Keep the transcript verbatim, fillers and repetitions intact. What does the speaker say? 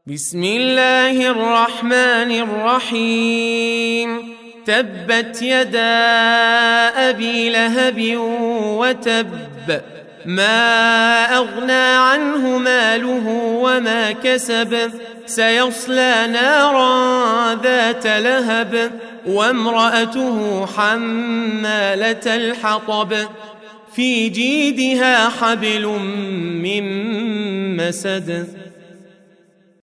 بسم الله الرحمن الرحيم تبت يدا أبي لهب وتب ما أغنى عنه ماله وما كسب سيصلى نارا ذات لهب وامرأته حمالة الحطب في جيدها حبل من مسد